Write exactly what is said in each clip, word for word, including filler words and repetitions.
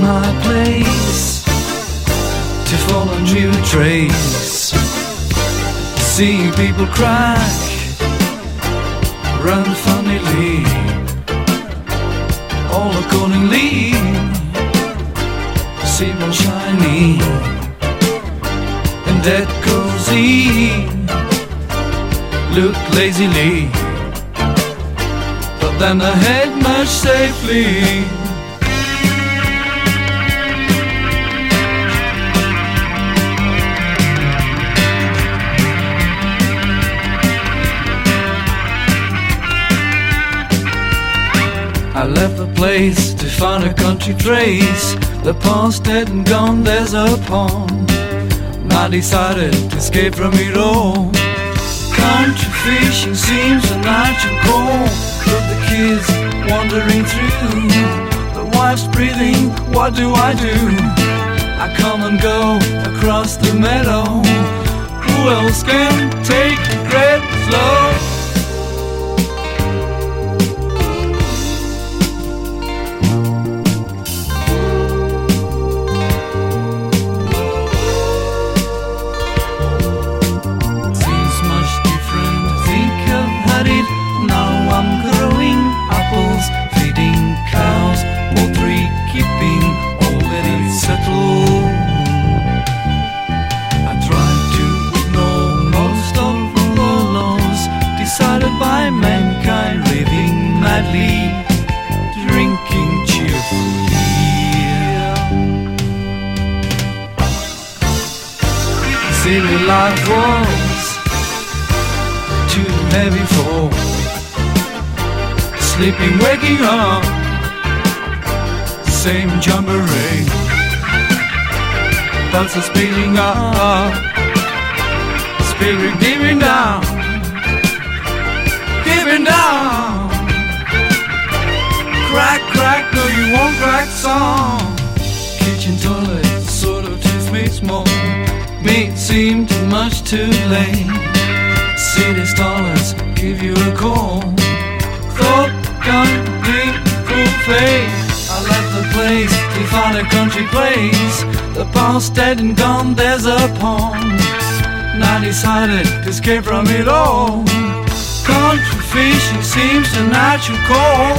my place to fall on your trace. Seeing people crack, run funnily, all accordingly, seem all shiny and dead cozy, look lazily, but then ahead much safely. I left the place to find a country trace. The past dead and gone, there's a pond. I decided to escape from it all. Country fishing seems a natural call, but the kids wandering through, the wife's breathing, what do I do? I come and go across the meadow. Who else can take regret slow? By mankind living madly, drinking cheerfully. City life was too heavy for sleeping, waking up, same jamboree. Thoughts are speeding up, spirit giving down, giving down. Crack, crack, no you won't crack song. Kitchen toilet, sort of too sweet small. Me seemed much too late. City starlets give you a call. Thought gone deep, full fate. I left the place to find a country place. The past dead and gone, there's a pond. And I decided to escape from it all. Country fishing seems a natural call.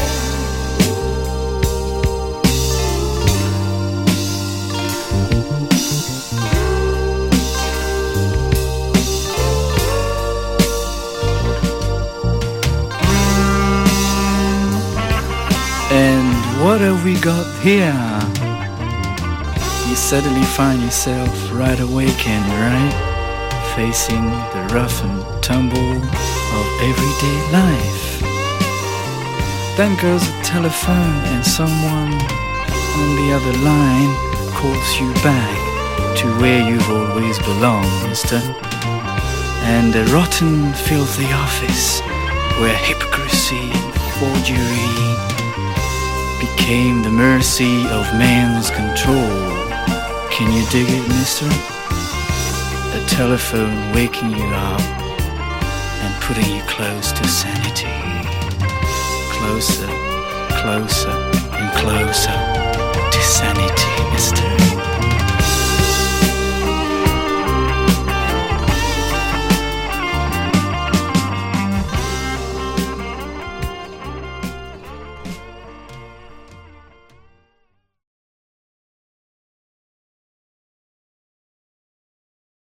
And what have we got here? You suddenly find yourself right awakened, right? Facing the rough and tumble of everyday life. Then goes the telephone and someone on the other line calls you back to where you've always belonged, mister. And a rotten, filthy office where hypocrisy and forgery became the mercy of man's control. Can you dig it, mister? A telephone waking you up and putting you close to sanity. Closer, closer and closer to sanity, mister.